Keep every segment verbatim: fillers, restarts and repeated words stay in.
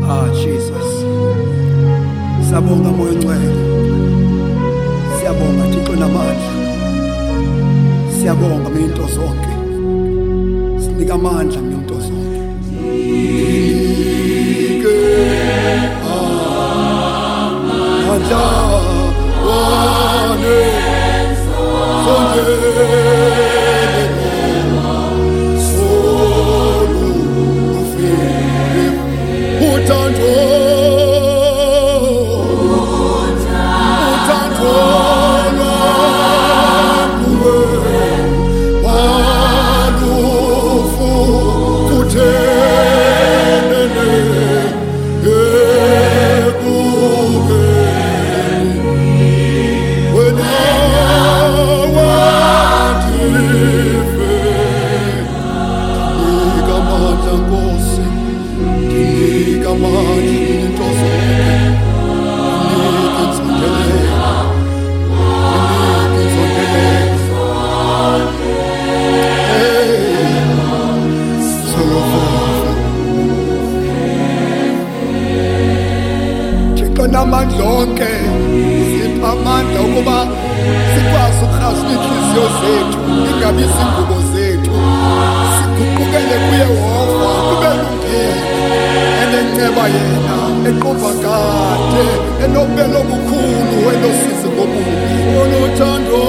Ah Jesus. Siyabonga moya ongcwele. Siyabonga Thixo namandla. Siyabonga mina into zonke. Sinika amandla mina into zonke. Ike amandla wane zonke. Namandla onke sipha amandla ukuba sikwazi ukurhasa inhliziyo zethu ingabi izingubo zethu siguqukele kuYehova kube lungile enenceba yena eqova kade enobelo obukhulu enosizi ngobubi onothando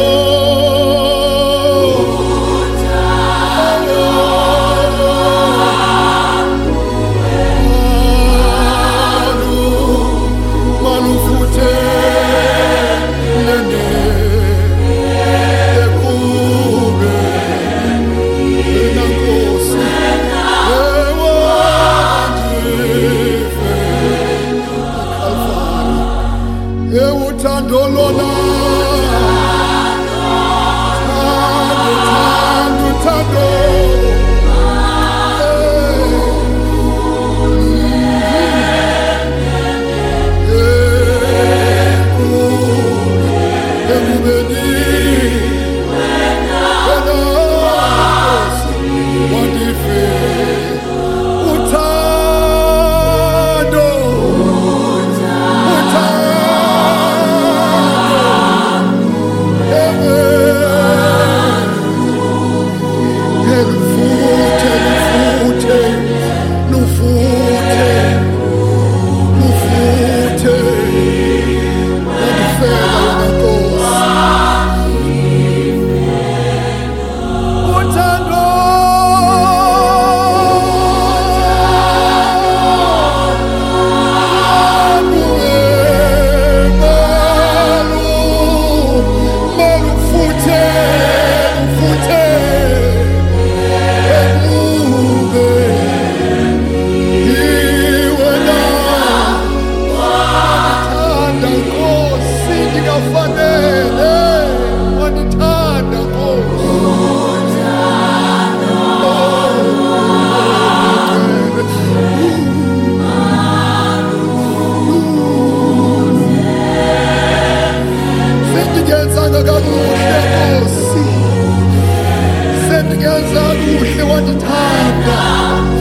Send together, who they want to time.